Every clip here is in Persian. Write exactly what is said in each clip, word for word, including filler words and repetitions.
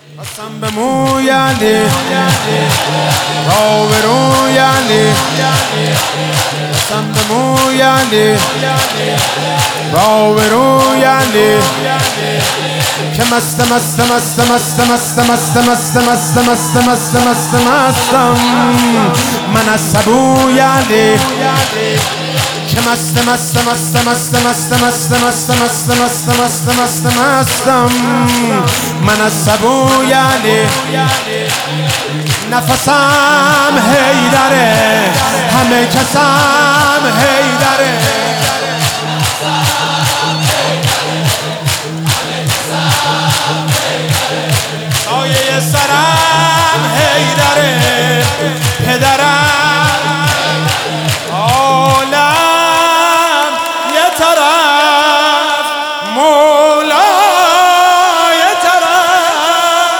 قسم به موی علی رو به روی علی قسم به موی علی رو به روی علی که مست مست مست مست مست مست مست مست مست مست مست مستم من از سبوی علی که مست مست مست مست مست مست مست مست مست مست مست مستم من از سبوی علی نفسم حیدره همه کسم حیدره سایه سرم حیدره پدرم عالم یه طرف مولا یه طرف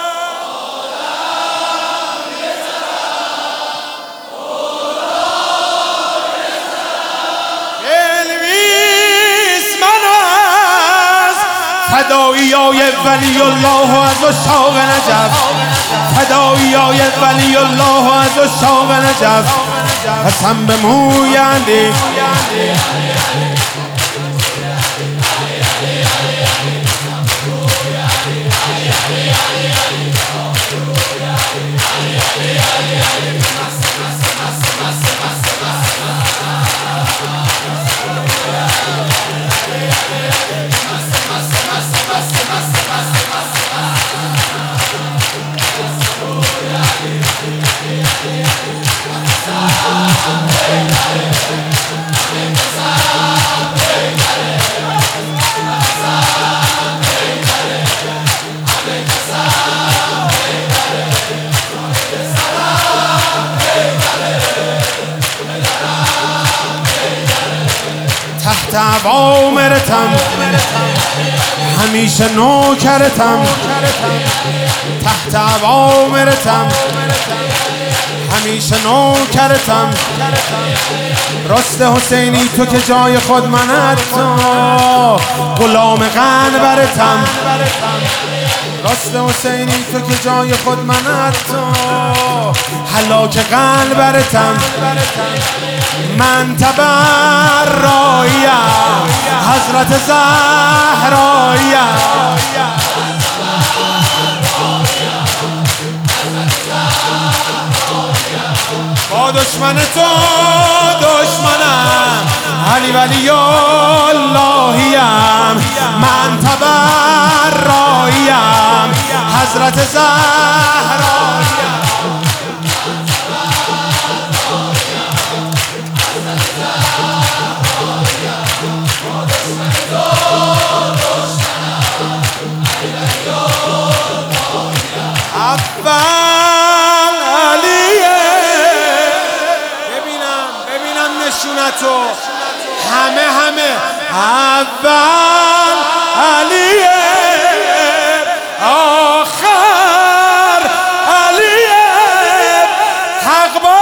الویس من از فداییای ولی الله و از عشاق نجف فداییای ولی الله و از عشاق نجف قسم به موی علی تحت اوامرتم همیشه نوکرتم تحت اوامرتم همیشه نوکرتم راست حسینی تو که جای خود منت تو غلام قنبرتم راست حسینی تو که جای خود منت تو هلاک قنبرتم من تبراییم حضرت زهراییم با دشمن تو دشمنم علی ولی اللهیم من تبراییم حضرت زهراییم اول علیه ببینم ببینم نشونتو همه همه اول علیه آخر علیه حق با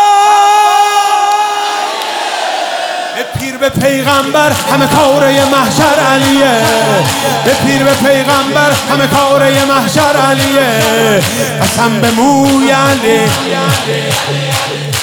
به پیر به پیغمبر همه کاره محشر علیه به پیر به پیغمبر همه کاره محشر علیه قسم به موی علی